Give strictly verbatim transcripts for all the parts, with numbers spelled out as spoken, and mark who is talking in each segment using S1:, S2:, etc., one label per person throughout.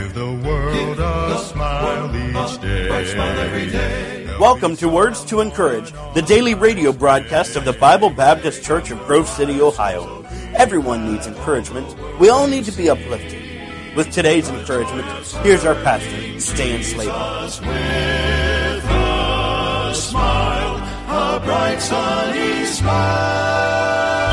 S1: Give the world a smile each day.
S2: Welcome to Words to Encourage, the daily radio broadcast of the Bible Baptist Church of Grove City, Ohio. Everyone needs encouragement. We all need to be uplifted. With today's encouragement, here's our pastor, Stan Slater.
S1: With a smile, a bright sunny smile.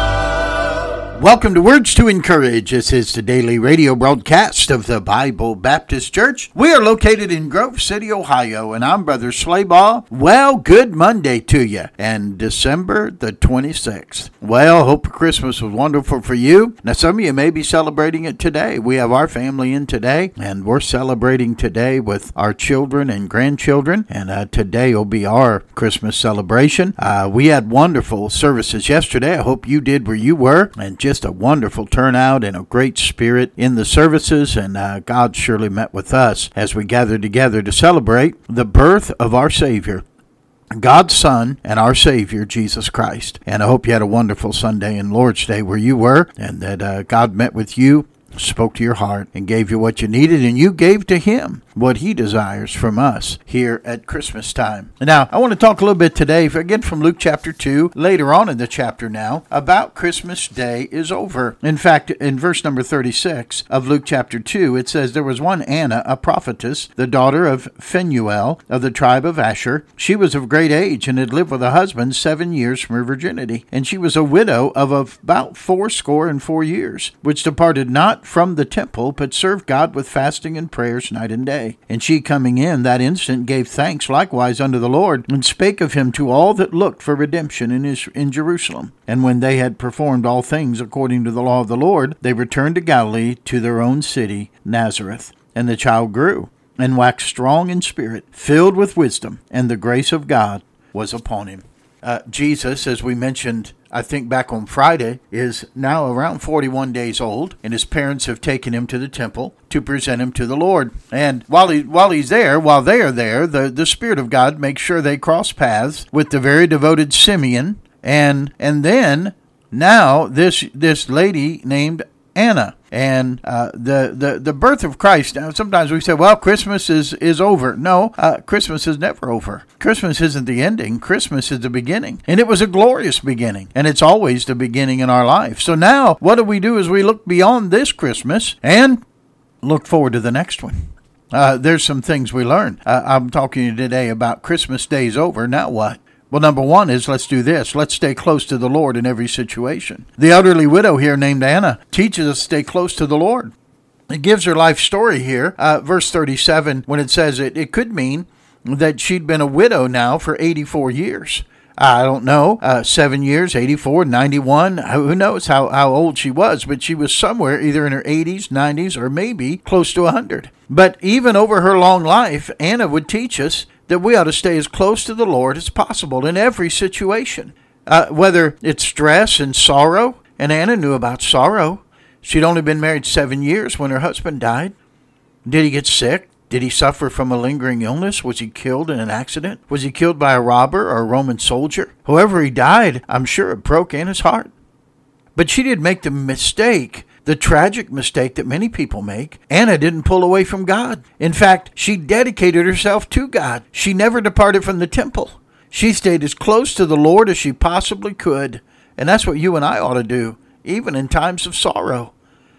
S3: Welcome to Words to Encourage. This is the daily radio broadcast of the Bible Baptist Church. We are located in Grove City, Ohio, and I'm Brother Slaybaugh. Well, good Monday to you, and December the twenty-sixth. Well, hope Christmas was wonderful for you. Now, some of you may be celebrating it today. We have our family in today, and we're celebrating today with our children and grandchildren, and uh, today will be our Christmas celebration. Uh, we had wonderful services yesterday. I hope you did where you were, and just a wonderful turnout and a great spirit in the services, and uh, God surely met with us as we gathered together to celebrate the birth of our Savior, God's Son and our Savior, Jesus Christ. And I hope you had a wonderful Sunday and Lord's Day where you were, and that uh, God met with you, spoke to your heart, and gave you what you needed, and you gave to Him what He desires from us here at Christmas time. Now, I want to talk a little bit today, again from Luke chapter two, later on in the chapter now, about Christmas Day is over. In fact, in verse number thirty-six of Luke chapter two, it says, "There was one Anna, a prophetess, the daughter of Phanuel, of the tribe of Asher. She was of great age, and had lived with a husband seven years from her virginity. And she was a widow of about fourscore and four years, which departed not from the temple, but served God with fasting and prayers night and day. And she coming in that instant gave thanks likewise unto the Lord, and spake of him to all that looked for redemption in, his, in Jerusalem. And when they had performed all things according to the law of the Lord, they returned to Galilee, to their own city, Nazareth. And the child grew, and waxed strong in spirit, filled with wisdom, and the grace of God was upon him." Uh, Jesus, as we mentioned, I think back on Friday, is now around forty-one days old, and his parents have taken him to the temple to present him to the Lord. And while he while he's there, while they are there, the, the Spirit of God makes sure they cross paths with the very devoted Simeon, and and then now this this lady named Anna. And uh, the, the, the birth of Christ. Now, sometimes we say, well, Christmas is, is over. No, uh, Christmas is never over. Christmas isn't the ending. Christmas is the beginning. And it was a glorious beginning. And it's always the beginning in our life. So now, what do we do is we look beyond this Christmas and look forward to the next one. Uh, there's some things we learn. Uh, I'm talking to you today about Christmas Day's over. Now what? Well, number one is let's do this. Let's stay close to the Lord in every situation. The elderly widow here named Anna teaches us to stay close to the Lord. It gives her life story here. Uh, verse thirty-seven, when it says it, it could mean that she'd been a widow now for eighty-four years. I don't know, uh, seven years, eighty-four, ninety-one, who knows how, how old she was, but she was somewhere either in her eighties, nineties, or maybe close to one hundred. But even over her long life, Anna would teach us that we ought to stay as close to the Lord as possible in every situation, uh, whether it's stress and sorrow. And Anna knew about sorrow. She'd only been married seven years when her husband died. Did he get sick? Did he suffer from a lingering illness? Was he killed in an accident? Was he killed by a robber or a Roman soldier? However he died, I'm sure it broke Anna's heart. But she did make the mistake, the tragic mistake that many people make. Anna didn't pull away from God. In fact, she dedicated herself to God. She never departed from the temple. She stayed as close to the Lord as she possibly could. And that's what you and I ought to do, even in times of sorrow.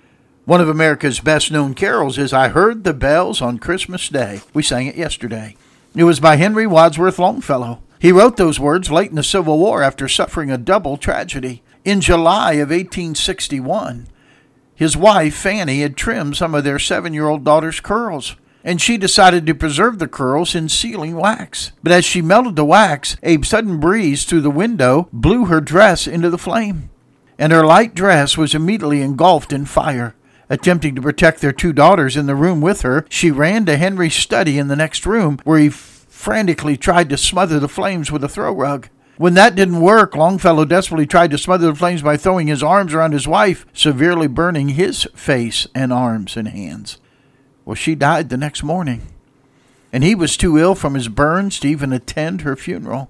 S3: One of America's best-known carols is "I Heard the Bells on Christmas Day." We sang it yesterday. It was by Henry Wadsworth Longfellow. He wrote those words late in the Civil War after suffering a double tragedy. In July of eighteen sixty-one, his wife, Fanny, had trimmed some of their seven-year-old daughter's curls, and she decided to preserve the curls in sealing wax. But as she melted the wax, a sudden breeze through the window blew her dress into the flame, and her light dress was immediately engulfed in fire. Attempting to protect their two daughters in the room with her, she ran to Henry's study in the next room, where he frantically tried to smother the flames with a throw rug. When that didn't work, Longfellow desperately tried to smother the flames by throwing his arms around his wife, severely burning his face and arms and hands. Well, she died the next morning, and he was too ill from his burns to even attend her funeral.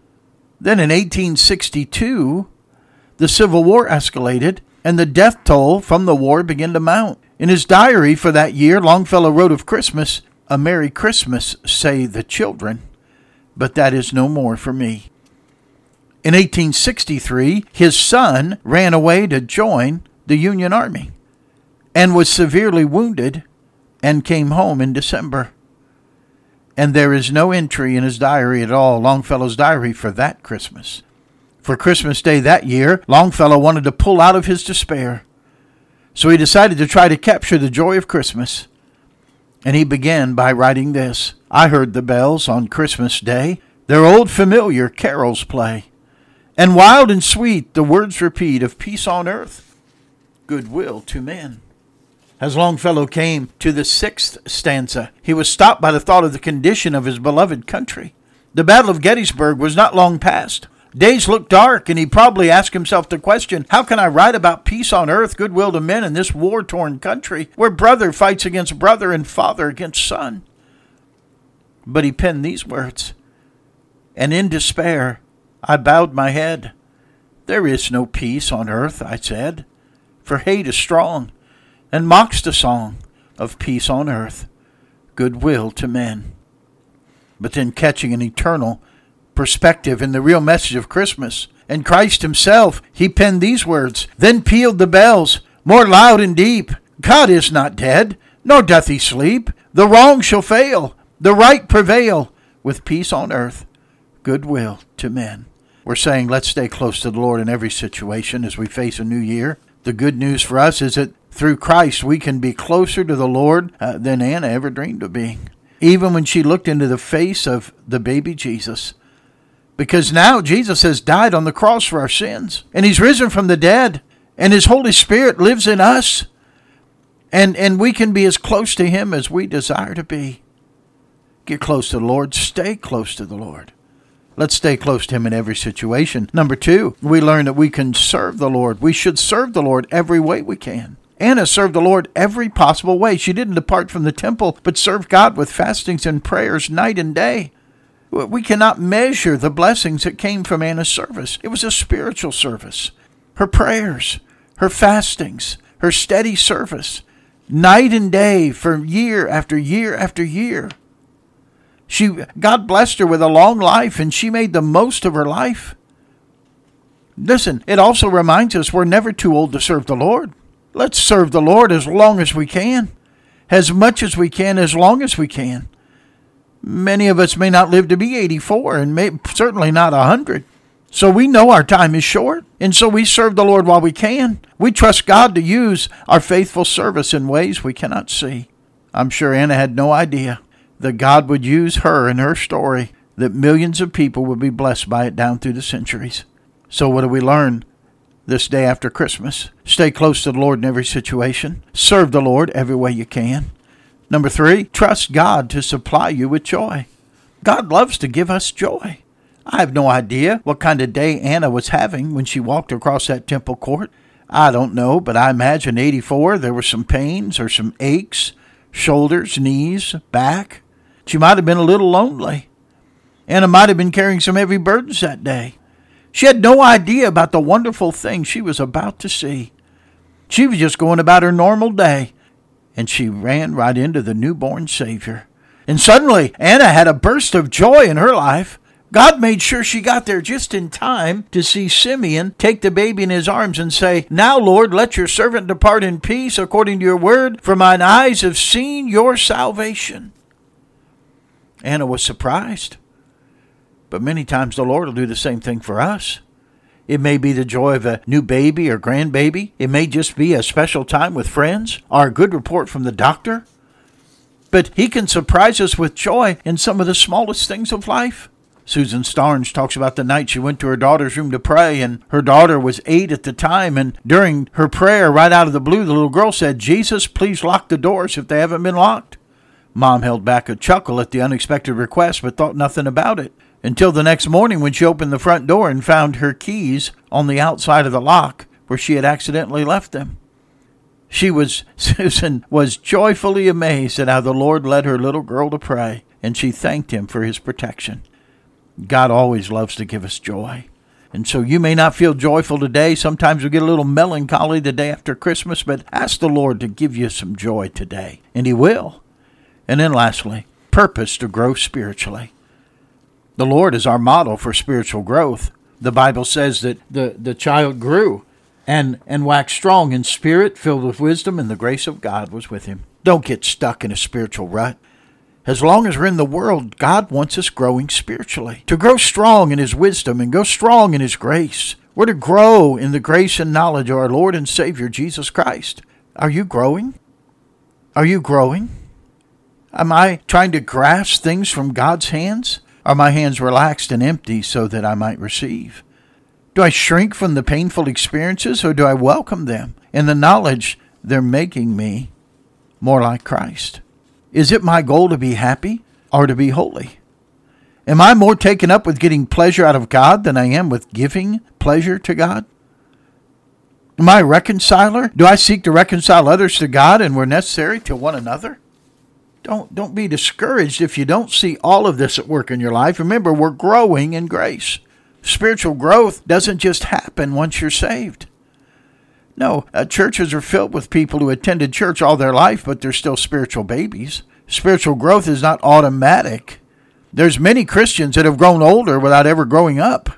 S3: Then in eighteen sixty-two, the Civil War escalated, and the death toll from the war began to mount. In his diary for that year, Longfellow wrote of Christmas, "A Merry Christmas, say the children, but that is no more for me." In eighteen sixty-three, his son ran away to join the Union Army and was severely wounded and came home in December. And there is no entry in his diary at all, Longfellow's diary, for that Christmas. For Christmas Day that year, Longfellow wanted to pull out of his despair. So he decided to try to capture the joy of Christmas. And he began by writing this: "I heard the bells on Christmas Day, their old familiar carols play. And wild and sweet the words repeat of peace on earth, goodwill to men." As Longfellow came to the sixth stanza, he was stopped by the thought of the condition of his beloved country. The Battle of Gettysburg was not long past. Days looked dark, and he probably asked himself the question, how can I write about peace on earth, goodwill to men in this war-torn country where brother fights against brother and father against son? But he penned these words: "And in despair I bowed my head. There is no peace on earth, I said, for hate is strong, and mocks the song of peace on earth, goodwill to men." But then, catching an eternal perspective in the real message of Christmas and Christ himself, he penned these words: "Then pealed the bells more loud and deep. God is not dead, nor doth he sleep. The wrong shall fail, the right prevail, with peace on earth, goodwill to men." We're saying let's stay close to the Lord in every situation as we face a new year. The good news for us is that through Christ we can be closer to the Lord uh, than Anna ever dreamed of being, even when she looked into the face of the baby Jesus. Because now Jesus has died on the cross for our sins, and he's risen from the dead, and his Holy Spirit lives in us, and, and we can be as close to him as we desire to be. Get close to the Lord. Stay close to the Lord. Let's stay close to him in every situation. Number two, we learn that we can serve the Lord. We should serve the Lord every way we can. Anna served the Lord every possible way. She didn't depart from the temple, but served God with fastings and prayers night and day. We cannot measure the blessings that came from Anna's service. It was a spiritual service. Her prayers, her fastings, her steady service, night and day for year after year after year. She, God blessed her with a long life, and she made the most of her life. Listen, it also reminds us we're never too old to serve the Lord. Let's serve the Lord as long as we can, as much as we can, as long as we can. Many of us may not live to be eighty-four, and may, certainly not one hundred. So we know our time is short, and so we serve the Lord while we can. We trust God to use our faithful service in ways we cannot see. I'm sure Anna had no idea that God would use her and her story, that millions of people would be blessed by it down through the centuries. So what do we learn this day after Christmas? Stay close to the Lord in every situation. Serve the Lord every way you can. Number three, trust God to supply you with joy. God loves to give us joy. I have no idea what kind of day Anna was having when she walked across that temple court. I don't know, but I imagine eighty-four, there were some pains or some aches, shoulders, knees, back. She might have been a little lonely. Anna might have been carrying some heavy burdens that day. She had no idea about the wonderful thing she was about to see. She was just going about her normal day, and she ran right into the newborn Savior. And suddenly, Anna had a burst of joy in her life. God made sure she got there just in time to see Simeon take the baby in his arms and say, "Now, Lord, let your servant depart in peace according to your word, for mine eyes have seen your salvation." Anna was surprised. But many times the Lord will do the same thing for us. It may be the joy of a new baby or grandbaby. It may just be a special time with friends or a good report from the doctor. But he can surprise us with joy in some of the smallest things of life. Susan Starnes talks about the night she went to her daughter's room to pray, and her daughter was eight at the time, and during her prayer, right out of the blue, the little girl said, "Jesus, please lock the doors if they haven't been locked." Mom held back a chuckle at the unexpected request, but thought nothing about it, until the next morning when she opened the front door and found her keys on the outside of the lock where she had accidentally left them. She was, Susan was joyfully amazed at how the Lord led her little girl to pray, and she thanked him for his protection. God always loves to give us joy. And so you may not feel joyful today. Sometimes we get a little melancholy the day after Christmas, but ask the Lord to give you some joy today, and He will. And then lastly, purpose to grow spiritually. The Lord is our model for spiritual growth. The Bible says that the, the child grew and, and waxed strong in spirit, filled with wisdom, and the grace of God was with him. Don't get stuck in a spiritual rut. As long as we're in the world, God wants us growing spiritually, to grow strong in His wisdom and go strong in His grace. We're to grow in the grace and knowledge of our Lord and Savior, Jesus Christ. Are you growing? Are you growing? Am I trying to grasp things from God's hands? Are my hands relaxed and empty so that I might receive? Do I shrink from the painful experiences, or do I welcome them in the knowledge they're making me more like Christ? Is it my goal to be happy or to be holy? Am I more taken up with getting pleasure out of God than I am with giving pleasure to God? Am I a reconciler? Do I seek to reconcile others to God and, where necessary, to one another? Don't, don't be discouraged if you don't see all of this at work in your life. Remember, we're growing in grace. Spiritual growth doesn't just happen once you're saved. No, uh, churches are filled with people who attended church all their life, but they're still spiritual babies. Spiritual growth is not automatic. There's many Christians that have grown older without ever growing up.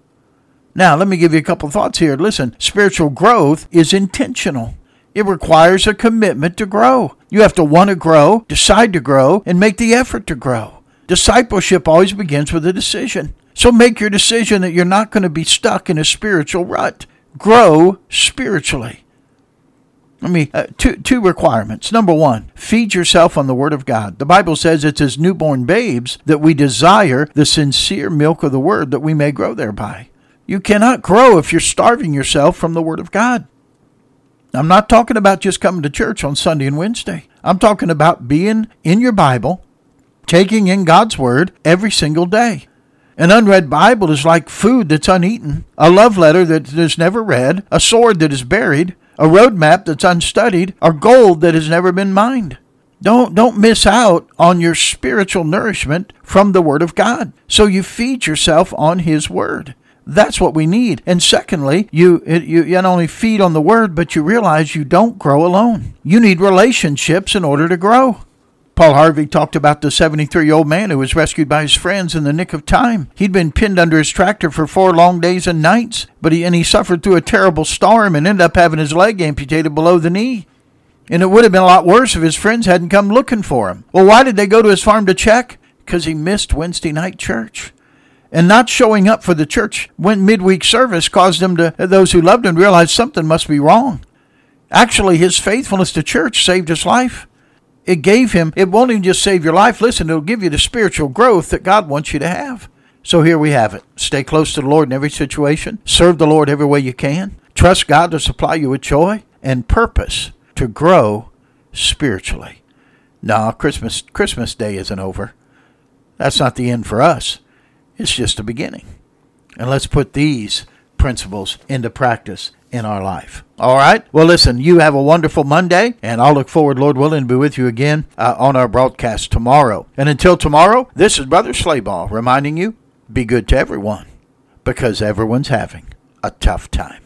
S3: Now, let me give you a couple thoughts here. Listen, spiritual growth is intentional. It requires a commitment to grow. You have to want to grow, decide to grow, and make the effort to grow. Discipleship always begins with a decision. So make your decision that you're not going to be stuck in a spiritual rut. Grow spiritually. I mean, uh, two, two requirements. Number one, feed yourself on the Word of God. The Bible says it's as newborn babes that we desire the sincere milk of the Word, that we may grow thereby. You cannot grow if you're starving yourself from the Word of God. I'm not talking about just coming to church on Sunday and Wednesday. I'm talking about being in your Bible, taking in God's Word every single day. An unread Bible is like food that's uneaten, a love letter that is never read, a sword that is buried, a road map that's unstudied, or gold that has never been mined. Don't, don't miss out on your spiritual nourishment from the Word of God. So you feed yourself on His Word. That's what we need. And secondly, you, you, you not only feed on the Word, but you realize you don't grow alone. You need relationships in order to grow. Paul Harvey talked about the seventy-three-year-old man who was rescued by his friends in the nick of time. He'd been pinned under his tractor for four long days and nights, but he and he suffered through a terrible storm and ended up having his leg amputated below the knee. And it would have been a lot worse if his friends hadn't come looking for him. Well, why did they go to his farm to check? Because he missed Wednesday night church. And not showing up for the church when midweek service caused him to, those who loved him, realize something must be wrong. Actually, his faithfulness to church saved his life. It gave him, it won't even just save your life. Listen, it'll give you the spiritual growth that God wants you to have. So here we have it. Stay close to the Lord in every situation. Serve the Lord every way you can. Trust God to supply you with joy and purpose to grow spiritually. No, Christmas, Christmas Day isn't over. That's not the end for us. It's just the beginning. And let's put these principles into practice in our life. All right? Well, listen, you have a wonderful Monday, and I'll look forward, Lord willing, to be with you again uh, on our broadcast tomorrow. And until tomorrow, this is Brother Slayball reminding you, be good to everyone, because everyone's having a tough time.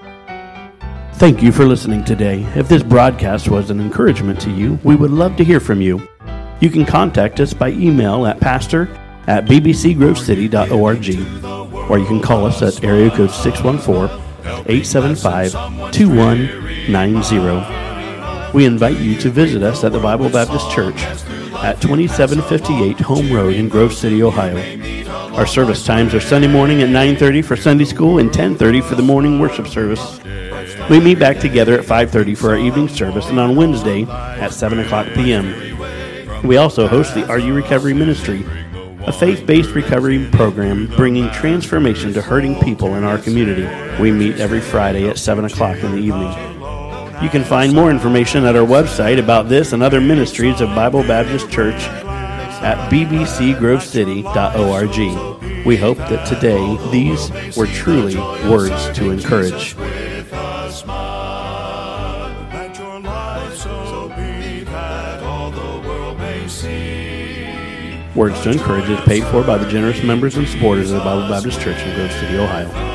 S4: Thank you for listening today. If this broadcast was an encouragement to you, we would love to hear from you. You can contact us by email at pastor at b b c grove city dot org, or you can call us at area code six one four, eight seven five, two one nine zero. We invite you to visit us at the Bible Baptist Church at twenty-seven fifty-eight Home Road in Grove City, Ohio. Our service times are Sunday morning at nine thirty for Sunday school and ten thirty for the morning worship service. We meet back together at five thirty for our evening service, and on Wednesday at seven o'clock p.m. We also host the Are You Recovery Ministry, a faith-based recovery program bringing transformation to hurting people in our community. We meet every Friday at seven o'clock in the evening. You can find more information at our website about this and other ministries of Bible Baptist Church at b b c grove city dot org. We hope that today these were truly words to encourage. Words to Encourage is paid for by the generous members and supporters of the Bible Baptist Church in Grove City, Ohio.